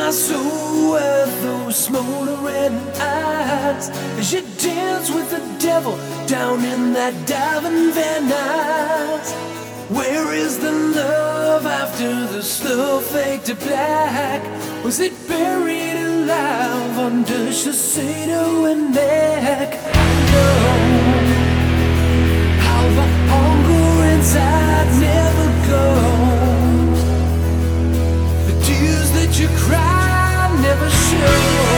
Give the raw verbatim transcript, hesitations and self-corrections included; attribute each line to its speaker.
Speaker 1: my soul with those smoldering eyes as you dance with the devil down in that diving Van Nuys. Where is the love after the slow fade to black? Was it buried alive under Shiseido and neck? I know how the hunger inside never goes. The tears that you cry never show.